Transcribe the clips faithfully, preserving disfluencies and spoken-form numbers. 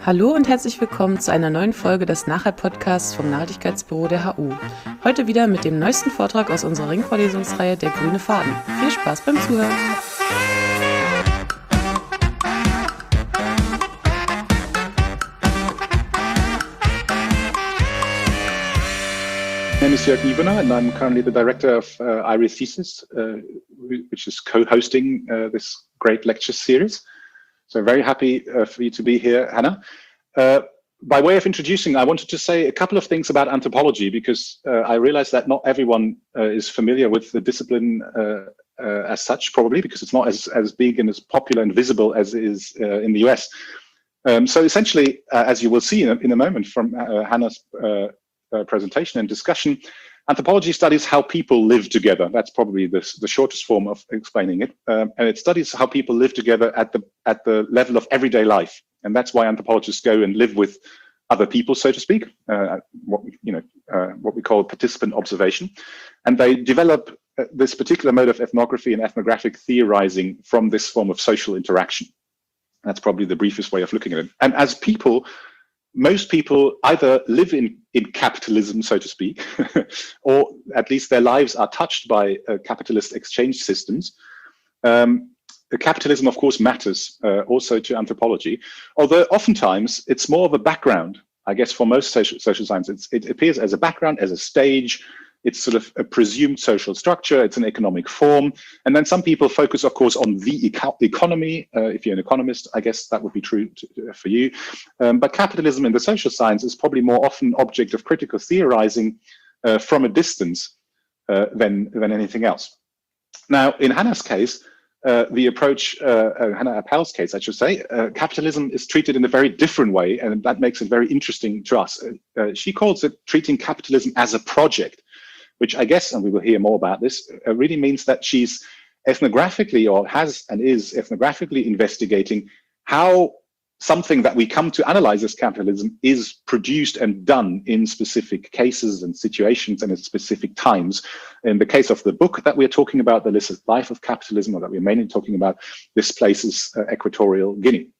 Hallo und herzlich willkommen zu einer neuen Folge des Nachher-Podcasts vom Nachhaltigkeitsbüro der H U. Heute wieder mit dem neuesten Vortrag aus unserer Ringvorlesungsreihe Der grüne Faden. Viel Spaß beim Zuhören! My name is Jörg Niebuhr and I'm currently the director of uh, I R I Thesis, uh, which is co-hosting uh, this great lecture series. So very happy uh, for you to be here, Hannah. Uh, by way of introducing, I wanted to say a couple of things about anthropology because uh, I realize that not everyone uh, is familiar with the discipline uh, uh, as such, probably because it's not as, as big and as popular and visible as it is uh, in the U S. Um, so essentially, uh, as you will see in a, in a moment from uh, Hannah's uh, uh, presentation and discussion, anthropology studies how people live together. That's probably the, the shortest form of explaining it. Um, and it studies how people live together at the at the level of everyday life. And that's why anthropologists go and live with other people, so to speak, uh, what, you know, uh, what we call participant observation. And they develop uh, this particular mode of ethnography and ethnographic theorizing from this form of social interaction. That's probably the briefest way of looking at it. And as people, most people either live in, in capitalism, so to speak, or at least their lives are touched by uh, capitalist exchange systems. Um, the capitalism, of course, matters uh, also to anthropology, although oftentimes it's more of a background, I guess, for most social, social sciences. It appears as a background, as a stage. It's sort of a presumed social structure. It's an economic form. And then some people focus, of course, on the eco economy. Uh, if you're an economist, I guess that would be true to, for you. Um, but capitalism in the social science is probably more often object of critical theorizing uh, from a distance uh, than, than anything else. Now, in Hannah's case, uh, the approach, uh, uh, Hannah Appel's case, I should say, uh, capitalism is treated in a very different way, and that makes it very interesting to us. Uh, she calls it treating capitalism as a project, which I guess, and we will hear more about this, uh, really means that she's ethnographically or has and is ethnographically investigating how something that we come to analyze as capitalism is produced and done in specific cases and situations and at specific times. In the case of the book that we're talking about, The Illicit Life of Capitalism, or that we're mainly talking about, this place is uh, Equatorial Guinea.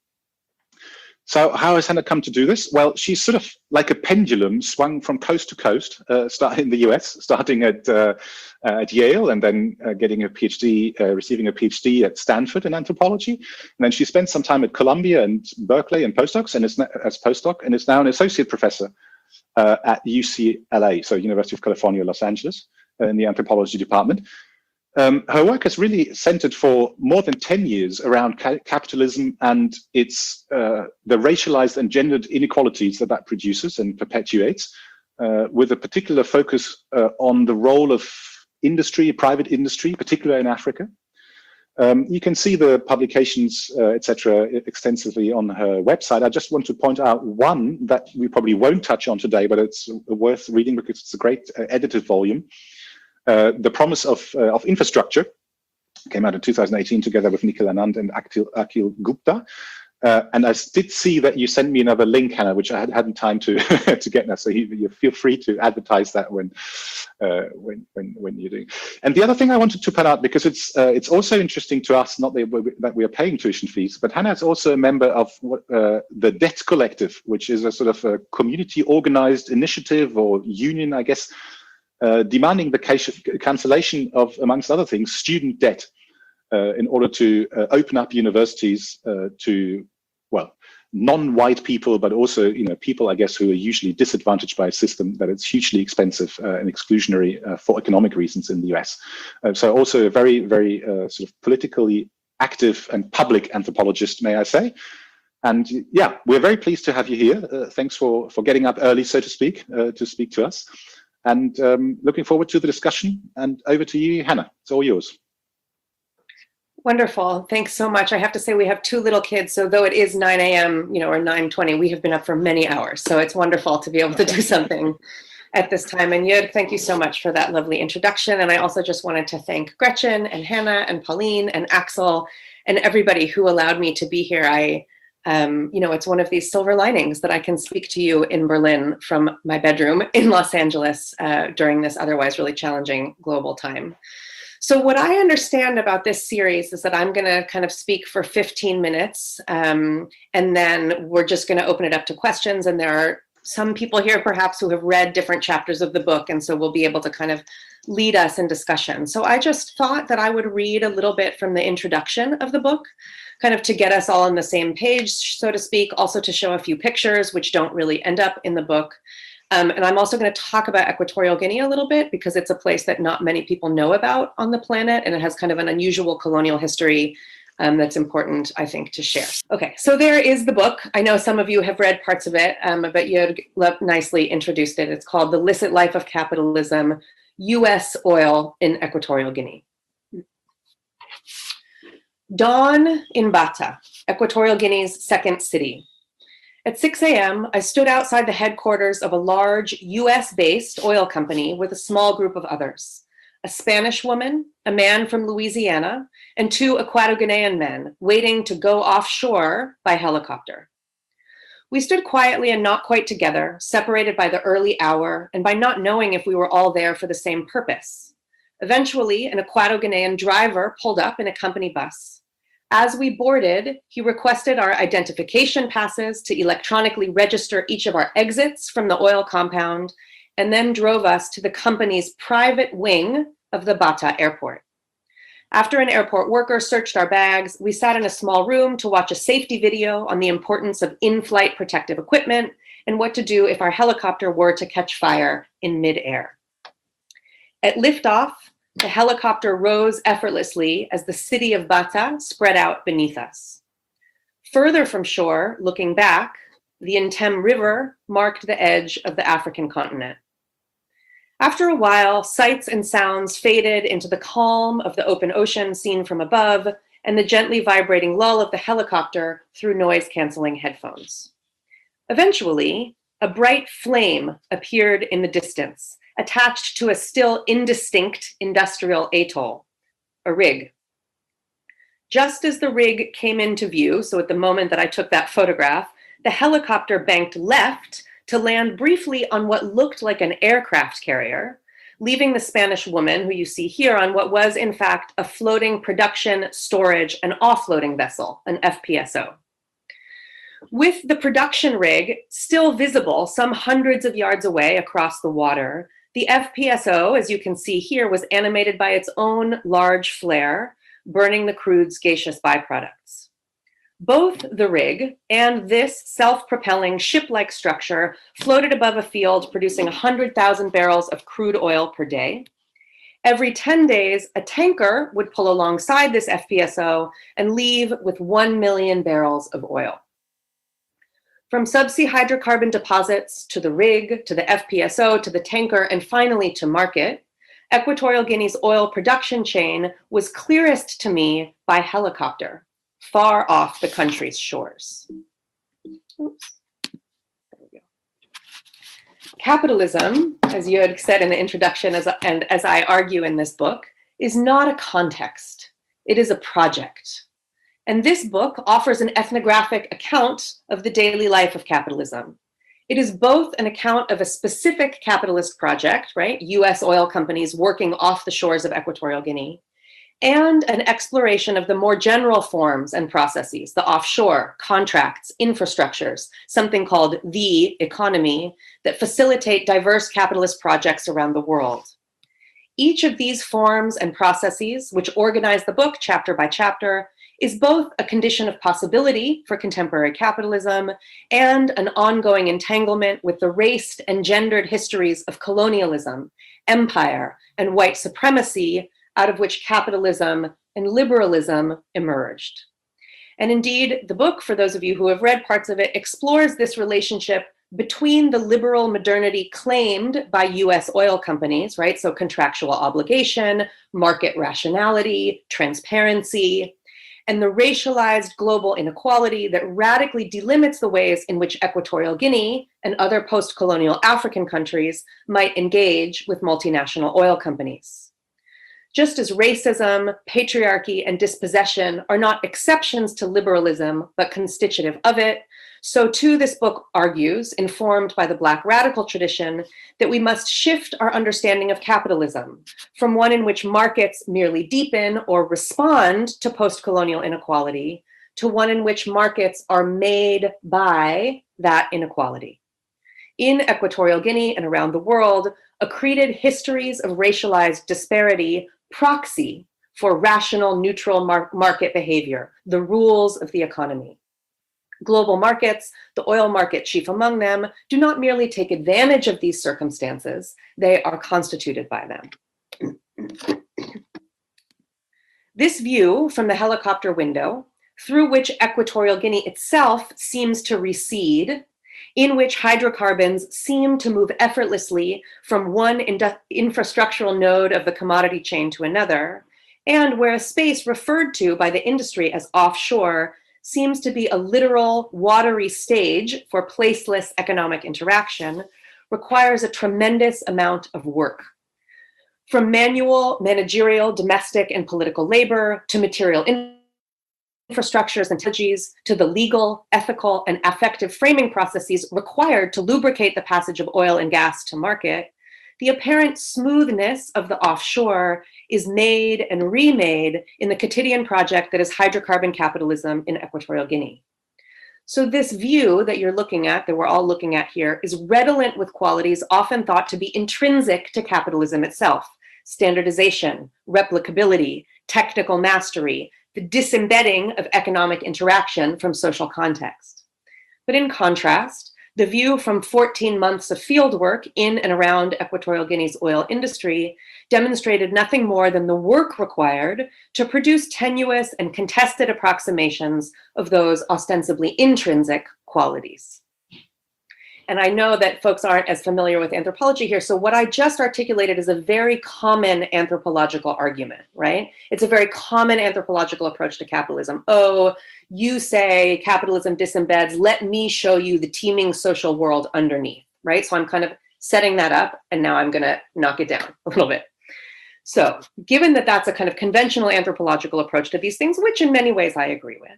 So how has Hannah come to do this? Well, she's sort of like a pendulum swung from coast to coast, uh, start in the U S, starting at uh, uh, at Yale and then uh, getting a PhD, uh, receiving a PhD at Stanford in anthropology. And then she spent some time at Columbia and Berkeley and postdocs and is as postdoc, and is now an associate professor uh, at U C L A, so University of California, Los Angeles, uh, in the anthropology department. Um, her work has really centered for more than ten years around ca capitalism and its uh, the racialized and gendered inequalities that that produces and perpetuates, uh, with a particular focus uh, on the role of industry, private industry, particularly in Africa. Um, you can see the publications, uh, et cetera, extensively on her website. I just want to point out one that we probably won't touch on today, but it's worth reading because it's a great uh, edited volume. Uh, the Promise of, uh, of Infrastructure came out in two thousand eighteen together with Nikhil Anand and Akhil, Akhil Gupta. Uh, and I did see that you sent me another link, Hannah, which I had, hadn't time to to get now. So you, you feel free to advertise that when uh, when when when you're doing. And the other thing I wanted to point out, because it's uh, it's also interesting to us, not that we, that we are paying tuition fees, but Hannah is also a member of uh, the Debt Collective, which is a sort of a community organized initiative or union, I guess, Uh, demanding the cancellation of, amongst other things, student debt uh, in order to uh, open up universities uh, to, well, non-white people, but also, you know, people, I guess, who are usually disadvantaged by a system that it's hugely expensive uh, and exclusionary uh, for economic reasons in the U S. Uh, so also a very, very uh, sort of politically active and public anthropologist, may I say. And yeah, we're very pleased to have you here. Uh, thanks for, for getting up early, so to speak, uh, to speak to us. And um, looking forward to the discussion. And over to you, Hannah. It's all yours. Wonderful. Thanks so much. I have to say we have two little kids, so though it is nine A M, you know, or nine twenty, we have been up for many hours. So it's wonderful to be able to do something at this time. And Jörg, thank you so much for that lovely introduction. And I also just wanted to thank Gretchen and Hannah and Pauline and Axel and everybody who allowed me to be here. I Um, you know, it's one of these silver linings that I can speak to you in Berlin from my bedroom in Los Angeles uh, during this otherwise really challenging global time. So what I understand about this series is that I'm going to kind of speak for fifteen minutes, um, and then we're just going to open it up to questions. And there are some people here perhaps who have read different chapters of the book, and so we'll be able to kind of lead us in discussion. So I just thought that I would read a little bit from the introduction of the book, kind of to get us all on the same page, so to speak, also to show a few pictures which don't really end up in the book. Um, and I'm also going to talk about Equatorial Guinea a little bit because it's a place that not many people know about on the planet, and it has kind of an unusual colonial history um, that's important, I think, to share. Okay, so there is the book. I know some of you have read parts of it, um, but Jörg nicely introduced it. It's called The Licit Life of Capitalism, U S Oil in Equatorial Guinea. Dawn in Bata, Equatorial Guinea's second city. At six a.m., I stood outside the headquarters of a large U S-based oil company with a small group of others, a Spanish woman, a man from Louisiana, and two Equato-Guinean men waiting to go offshore by helicopter. We stood quietly and not quite together, separated by the early hour and by not knowing if we were all there for the same purpose. Eventually, an Equato-Guinean driver pulled up in a company bus. As we boarded, he requested our identification passes to electronically register each of our exits from the oil compound, and then drove us to the company's private wing of the Bata airport. After an airport worker searched our bags, we sat in a small room to watch a safety video on the importance of in-flight protective equipment and what to do if our helicopter were to catch fire in midair. At liftoff, the helicopter rose effortlessly as the city of Bata spread out beneath us. Further from shore, looking back, the Intem River marked the edge of the African continent. After a while, sights and sounds faded into the calm of the open ocean seen from above and the gently vibrating lull of the helicopter through noise-canceling headphones. Eventually, a bright flame appeared in the distance, attached to a still indistinct industrial atoll, a rig. Just as the rig came into view, so at the moment that I took that photograph, the helicopter banked left to land briefly on what looked like an aircraft carrier, leaving the Spanish woman, who you see here, on what was in fact a floating production, storage, and offloading vessel, an F P S O. With the production rig still visible some hundreds of yards away across the water, the F P S O, as you can see here, was animated by its own large flare, burning the crude's gaseous byproducts. Both the rig and this self-propelling ship-like structure floated above a field producing one hundred thousand barrels of crude oil per day. Every ten days, a tanker would pull alongside this F P S O and leave with one million barrels of oil. From subsea hydrocarbon deposits to the rig, to the F P S O, to the tanker, and finally to market, Equatorial Guinea's oil production chain was clearest to me by helicopter, far off the country's shores. Oops. There we go. Capitalism, as Jörg said in the introduction, as, and as I argue in this book, is not a context. It is a project. And this book offers an ethnographic account of the daily life of capitalism. It is both an account of a specific capitalist project, right? U S oil companies working off the shores of Equatorial Guinea, and an exploration of the more general forms and processes, the offshore, contracts, infrastructures, something called the economy, that facilitate diverse capitalist projects around the world. Each of these forms and processes, which organize the book chapter by chapter, is both a condition of possibility for contemporary capitalism and an ongoing entanglement with the raced and gendered histories of colonialism, empire, and white supremacy, out of which capitalism and liberalism emerged. And indeed, the book, for those of you who have read parts of it, explores this relationship between the liberal modernity claimed by U S oil companies, right? So contractual obligation, market rationality, transparency, and the racialized global inequality that radically delimits the ways in which Equatorial Guinea and other post-colonial African countries might engage with multinational oil companies. Just as racism, patriarchy, and dispossession are not exceptions to liberalism, but constitutive of it, So too, this book argues, informed by the Black radical tradition, that we must shift our understanding of capitalism from one in which markets merely deepen or respond to post-colonial inequality to one in which markets are made by that inequality. In Equatorial Guinea and around the world, accreted histories of racialized disparity proxy for rational, neutral mar- market behavior, the rules of the economy. Global markets, the oil market chief among them, do not merely take advantage of these circumstances, they are constituted by them. This view from the helicopter window, through which Equatorial Guinea itself seems to recede, in which hydrocarbons seem to move effortlessly from one indu- infrastructural node of the commodity chain to another, and where a space referred to by the industry as offshore seems to be a literal watery stage for placeless economic interaction, requires a tremendous amount of work. From manual, managerial, domestic, and political labor to material infrastructures and technologies to the legal, ethical, and affective framing processes required to lubricate the passage of oil and gas to market, the apparent smoothness of the offshore is made and remade in the quotidian project that is hydrocarbon capitalism in Equatorial Guinea. So this view that you're looking at, that we're all looking at here, is redolent with qualities often thought to be intrinsic to capitalism itself: standardization, replicability, technical mastery, the disembedding of economic interaction from social context. But in contrast, the view from fourteen months of fieldwork in and around Equatorial Guinea's oil industry demonstrated nothing more than the work required to produce tenuous and contested approximations of those ostensibly intrinsic qualities. And I know that folks aren't as familiar with anthropology here, so what I just articulated is a very common anthropological argument, right? It's a very common anthropological approach to capitalism. Oh, you say capitalism disembeds, let me show you the teeming social world underneath, right? So I'm kind of setting that up, and now I'm gonna knock it down a little bit. So given that that's a kind of conventional anthropological approach to these things, which in many ways I agree with,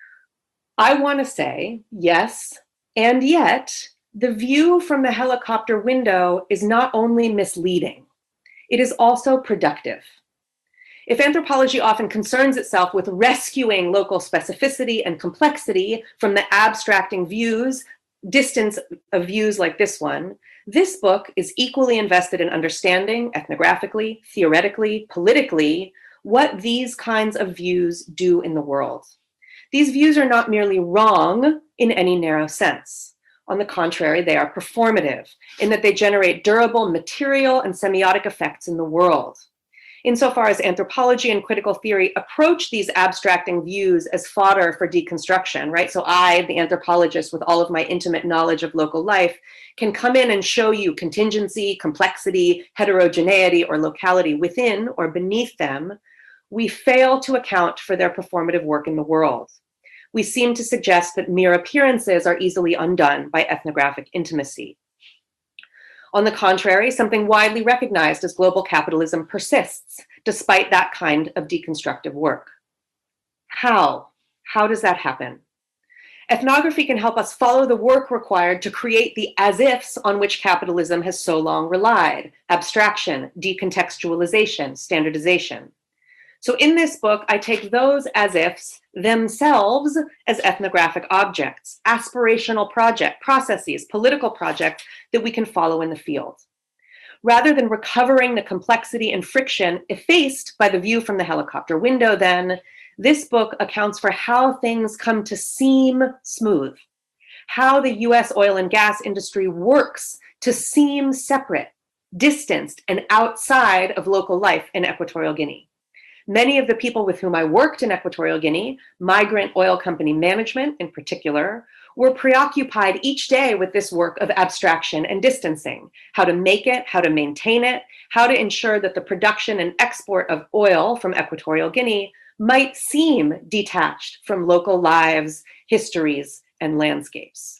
I wanna say yes, and yet, the view from the helicopter window is not only misleading, it is also productive. If anthropology often concerns itself with rescuing local specificity and complexity from the abstracting views, distance of views like this one, this book is equally invested in understanding ethnographically, theoretically, politically, what these kinds of views do in the world. These views are not merely wrong in any narrow sense. On the contrary, they are performative in that they generate durable material and semiotic effects in the world. Insofar as anthropology and critical theory approach these abstracting views as fodder for deconstruction, right? So I, the anthropologist with all of my intimate knowledge of local life, can come in and show you contingency, complexity, heterogeneity, or locality within or beneath them. We fail to account for their performative work in the world. We seem to suggest that mere appearances are easily undone by ethnographic intimacy. On the contrary, something widely recognized as global capitalism persists, despite that kind of deconstructive work. How? How does that happen? Ethnography can help us follow the work required to create the as-ifs on which capitalism has so long relied: abstraction, decontextualization, standardization. So in this book, I take those as-ifs themselves as ethnographic objects, aspirational project processes, political projects that we can follow in the field. Rather than recovering the complexity and friction effaced by the view from the helicopter window, then, this book accounts for how things come to seem smooth, how the U S oil and gas industry works to seem separate, distanced, and outside of local life in Equatorial Guinea. Many of the people with whom I worked in Equatorial Guinea, migrant oil company management in particular, were preoccupied each day with this work of abstraction and distancing: how to make it, how to maintain it, how to ensure that the production and export of oil from Equatorial Guinea might seem detached from local lives, histories, and landscapes.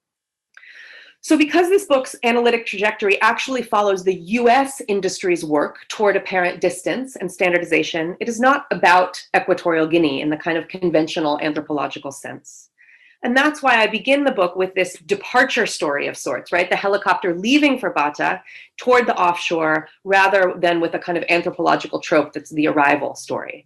So because this book's analytic trajectory actually follows the U S industry's work toward apparent distance and standardization, it is not about Equatorial Guinea in the kind of conventional anthropological sense. And that's why I begin the book with this departure story of sorts, right? The helicopter leaving for Bata toward the offshore, rather than with a kind of anthropological trope that's the arrival story.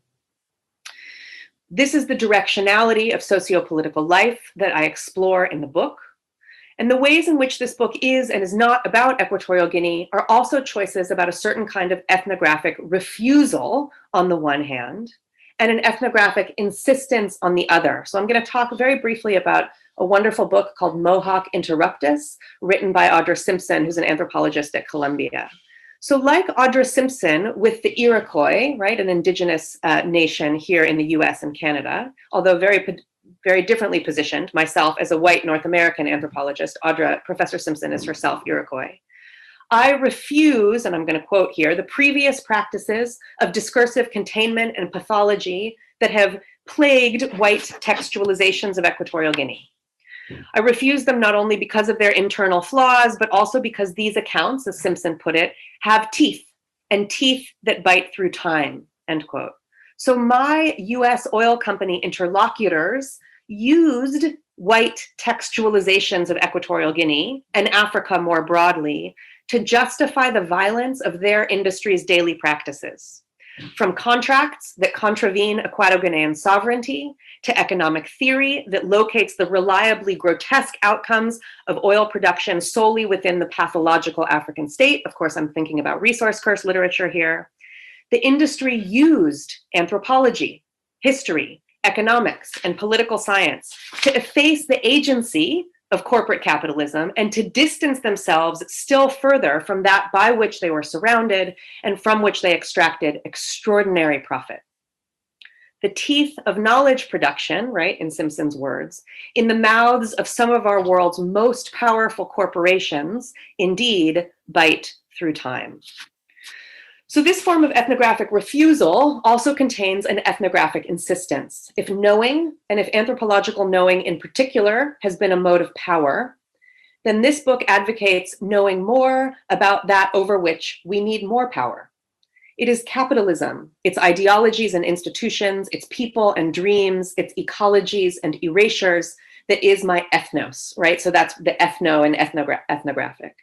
This is the directionality of socio-political life that I explore in the book. And the ways in which this book is and is not about Equatorial Guinea are also choices about a certain kind of ethnographic refusal on the one hand, and an ethnographic insistence on the other. So I'm going to talk very briefly about a wonderful book called Mohawk Interruptus, written by Audra Simpson, who's an anthropologist at Columbia. So like Audra Simpson with the Iroquois, right, an indigenous uh, nation here in the U S and Canada, although very, very differently positioned, myself as a white North American anthropologist, Audra, Professor Simpson is herself Iroquois. I refuse, and I'm going to quote here, the previous practices of discursive containment and pathology that have plagued white textualizations of Equatorial Guinea. I refuse them not only because of their internal flaws, but also because these accounts, as Simpson put it, have teeth, and teeth that bite through time, end quote. So my U S oil company interlocutors used white textualizations of Equatorial Guinea and Africa more broadly to justify the violence of their industry's daily practices. From contracts that contravene Equato-Guinean sovereignty to economic theory that locates the reliably grotesque outcomes of oil production solely within the pathological African state. Of course, I'm thinking about resource curse literature here. The industry used anthropology, history, economics, and political science to efface the agency of corporate capitalism and to distance themselves still further from that by which they were surrounded and from which they extracted extraordinary profit. The teeth of knowledge production, right, in Simpson's words, in the mouths of some of our world's most powerful corporations, indeed, bite through time. So this form of ethnographic refusal also contains an ethnographic insistence. If knowing, and if anthropological knowing in particular, has been a mode of power, then this book advocates knowing more about that over which we need more power. It is capitalism, its ideologies and institutions, its people and dreams, its ecologies and erasures that is my ethnos, right? So that's the ethno and ethnogra- ethnographic.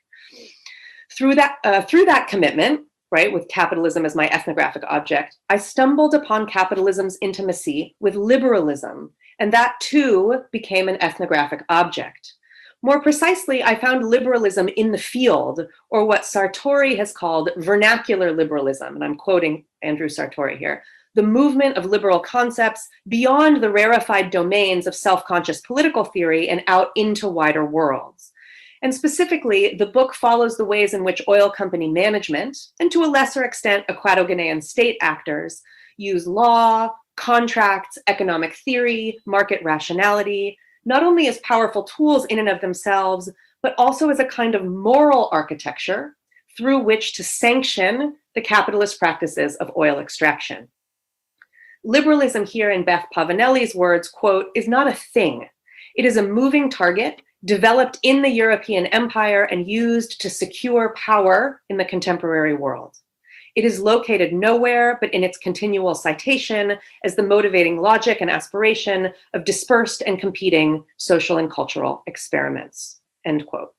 Through that, uh, through that commitment, right, with capitalism as my ethnographic object, I stumbled upon capitalism's intimacy with liberalism, and that too became an ethnographic object. More precisely, I found liberalism in the field, or what Sartori has called vernacular liberalism, and I'm quoting Andrew Sartori here, the movement of liberal concepts beyond the rarefied domains of self-conscious political theory and out into wider worlds. And specifically, the book follows the ways in which oil company management, and to a lesser extent, Equato-Guinean state actors, use law, contracts, economic theory, market rationality, not only as powerful tools in and of themselves, but also as a kind of moral architecture through which to sanction the capitalist practices of oil extraction. Liberalism here, in Beth Pavanelli's words, quote, is not a thing. It is a moving target developed in the European empire and used to secure power in the contemporary world. It is located nowhere but in its continual citation as the motivating logic and aspiration of dispersed and competing social and cultural experiments, end quote.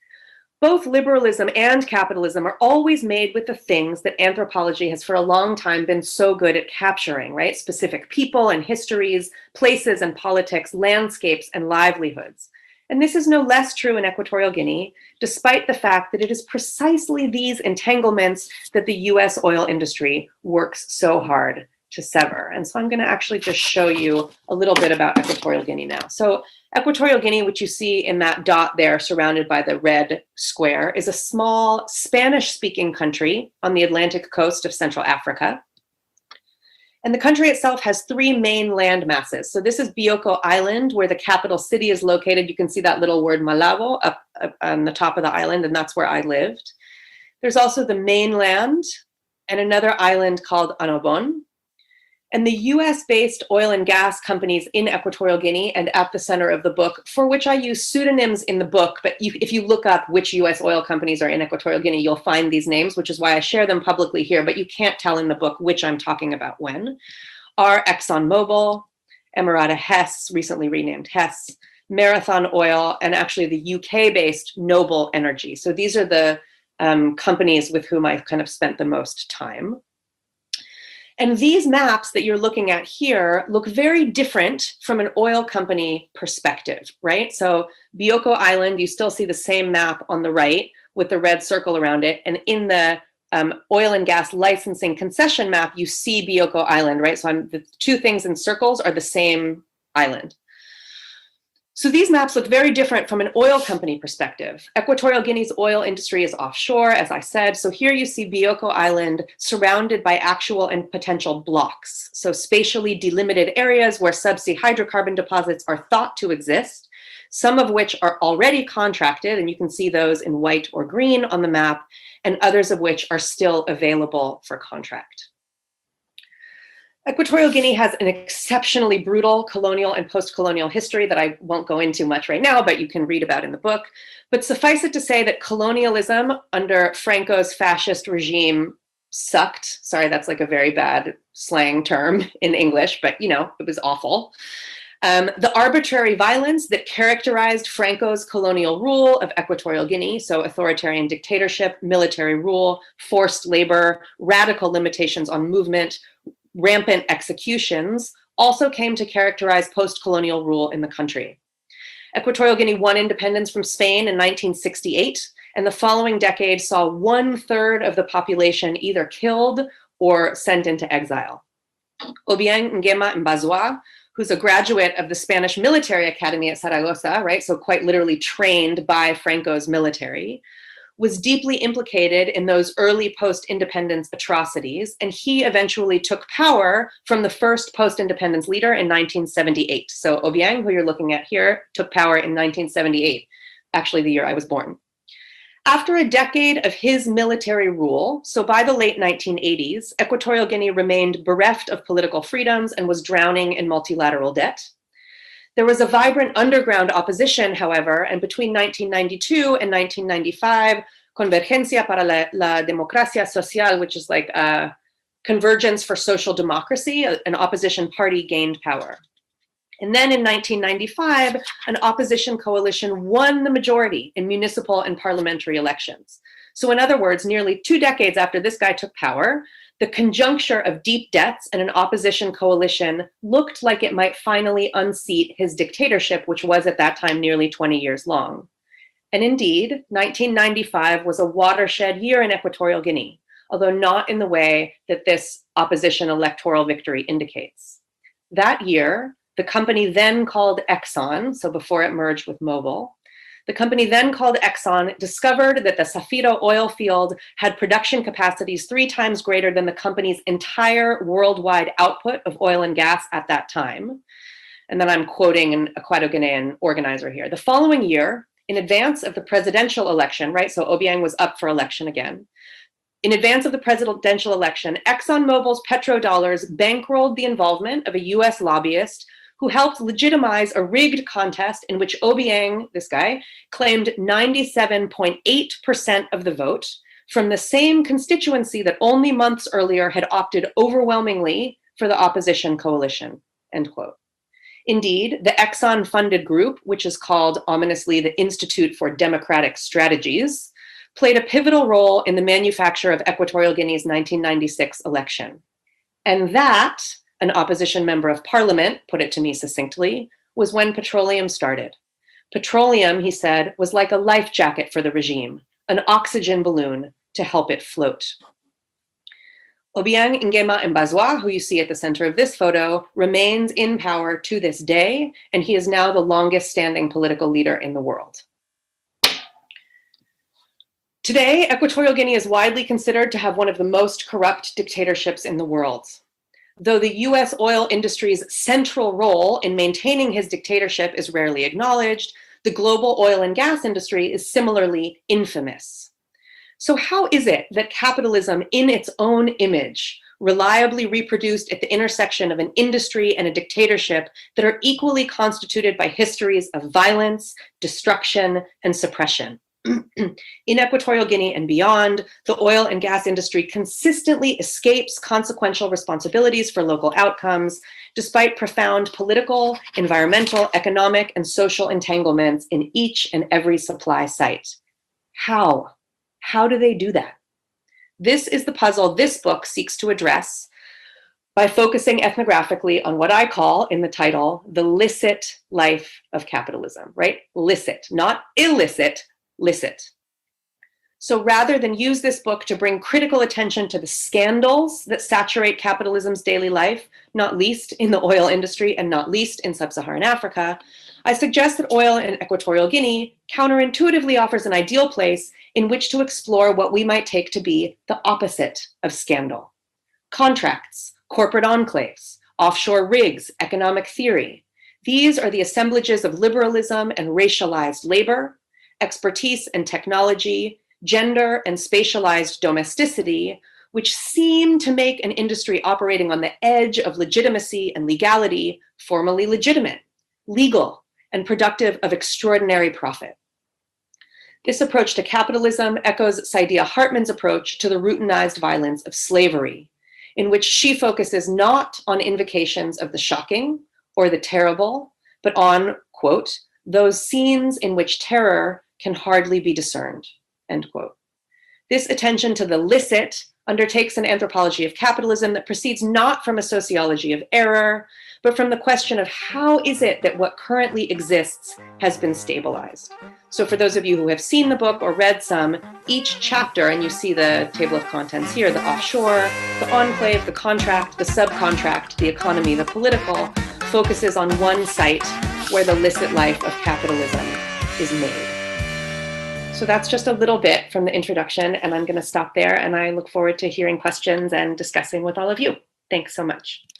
Both liberalism and capitalism are always made with the things that anthropology has for a long time been so good at capturing, right? Specific people and histories, places and politics, landscapes and livelihoods. And this is no less true in Equatorial Guinea, despite the fact that it is precisely these entanglements that the U S oil industry works so hard to sever. And so I'm going to actually just show you a little bit about Equatorial Guinea now. So Equatorial Guinea, which you see in that dot there surrounded by the red square, is a small Spanish-speaking country on the Atlantic coast of Central Africa. And the country itself has three main land masses. So this is Bioko Island, where the capital city is located. You can see that little word Malabo up, up on the top of the island, and that's where I lived. There's also the mainland and another island called Anobon. And the U S-based oil and gas companies in Equatorial Guinea and at the center of the book, for which I use pseudonyms in the book, but you, if you look up which U S oil companies are in Equatorial Guinea, you'll find these names, which is why I share them publicly here, but you can't tell in the book which I'm talking about when, are ExxonMobil, Emirata Hess, recently renamed Hess, Marathon Oil, and actually the U K-based Noble Energy. So these are the um, companies with whom I've kind of spent the most time. And these maps that you're looking at here look very different from an oil company perspective, right? So Bioko Island, you still see the same map on the right with the red circle around it. And in the um, oil and gas licensing concession map, you see Bioko Island, right? So I'm, the two things in circles are the same island. So these maps look very different from an oil company perspective. Equatorial Guinea's oil industry is offshore, as I said. So here you see Bioko Island surrounded by actual and potential blocks. So spatially delimited areas where subsea hydrocarbon deposits are thought to exist, some of which are already contracted, and you can see those in white or green on the map, and others of which are still available for contract. Equatorial Guinea has an exceptionally brutal colonial and post-colonial history that I won't go into much right now, but you can read about in the book. But suffice it to say that colonialism under Franco's fascist regime sucked. Sorry, that's like a very bad slang term in English, but you know, it was awful. Um, the arbitrary violence that characterized Franco's colonial rule of Equatorial Guinea, so authoritarian dictatorship, military rule, forced labor, radical limitations on movement, rampant executions, also came to characterize post-colonial rule in the country. Equatorial Guinea won independence from Spain in nineteen sixty-eight, and the following decade saw one third of the population either killed or sent into exile. Obiang Nguema Mbazwa, who's a graduate of the Spanish Military Academy at Saragossa, right, so quite literally trained by Franco's military, was deeply implicated in those early post-independence atrocities, and he eventually took power from the first post-independence leader in nineteen seventy-eight. So Obiang, who you're looking at here, took power in nineteen seventy-eight, actually the year I was born. After a decade of his military rule, so by the late nineteen eighties, Equatorial Guinea remained bereft of political freedoms and was drowning in multilateral debt. There was a vibrant underground opposition, however, and between nineteen ninety-two and nineteen ninety-five, Convergencia para la, la Democracia Social, which is like a Convergence for Social Democracy, an opposition party gained power. And then in nineteen ninety-five, an opposition coalition won the majority in municipal and parliamentary elections. So in other words, nearly two decades after this guy took power, the conjuncture of deep debts and an opposition coalition looked like it might finally unseat his dictatorship, which was at that time nearly twenty years long. And indeed, nineteen ninety-five was a watershed year in Equatorial Guinea, although not in the way that this opposition electoral victory indicates. That year, the company then called Exxon, so before it merged with Mobil, the company then called Exxon discovered that the Zafiro oil field had production capacities three times greater than the company's entire worldwide output of oil and gas at that time. And then I'm quoting an Equatorial Guinean organizer here. The following year, in advance of the presidential election, right, so Obiang was up for election again. In advance of the presidential election, ExxonMobil's petrodollars bankrolled the involvement of a U S lobbyist who helped legitimize a rigged contest in which Obiang, this guy, claimed ninety-seven point eight percent of the vote from the same constituency that only months earlier had opted overwhelmingly for the opposition coalition, end quote. Indeed, the Exxon-funded group, which is called ominously the Institute for Democratic Strategies, played a pivotal role in the manufacture of Equatorial Guinea's nineteen ninety-six election. And that, an opposition member of parliament put it to me succinctly, was when petroleum started. Petroleum, he said, was like a life jacket for the regime, an oxygen balloon to help it float. Obiang Nguema Mbazwa, who you see at the center of this photo, remains in power to this day, and he is now the longest standing political leader in the world. Today, Equatorial Guinea is widely considered to have one of the most corrupt dictatorships in the world. Though the U S oil industry's central role in maintaining his dictatorship is rarely acknowledged, the global oil and gas industry is similarly infamous. So how is it that capitalism in its own image, reliably reproduced at the intersection of an industry and a dictatorship that are equally constituted by histories of violence, destruction, and suppression? In Equatorial Guinea and beyond, the oil and gas industry consistently escapes consequential responsibilities for local outcomes, despite profound political, environmental, economic, and social entanglements in each and every supply site. How? How do they do that? This is the puzzle this book seeks to address by focusing ethnographically on what I call in the title, the licit life of capitalism, right? Licit, not illicit, licit. So rather than use this book to bring critical attention to the scandals that saturate capitalism's daily life, not least in the oil industry and not least in sub-Saharan Africa, I suggest that oil in Equatorial Guinea counterintuitively offers an ideal place in which to explore what we might take to be the opposite of scandal. Contracts, corporate enclaves, offshore rigs, economic theory. These are the assemblages of liberalism and racialized labor, expertise and technology, gender and spatialized domesticity, which seem to make an industry operating on the edge of legitimacy and legality formally legitimate, legal, and productive of extraordinary profit. This approach to capitalism echoes Saidiya Hartman's approach to the routinized violence of slavery, in which she focuses not on invocations of the shocking or the terrible, but on, quote, those scenes in which terror can hardly be discerned, end quote. This attention to the licit undertakes an anthropology of capitalism that proceeds not from a sociology of error, but from the question of how is it that what currently exists has been stabilized. So for those of you who have seen the book or read some, each chapter, and you see the table of contents here, the offshore, the enclave, the contract, the subcontract, the economy, the political, focuses on one site where the licit life of capitalism is made. So that's just a little bit from the introduction, and I'm going to stop there, and I look forward to hearing questions and discussing with all of you. Thanks so much.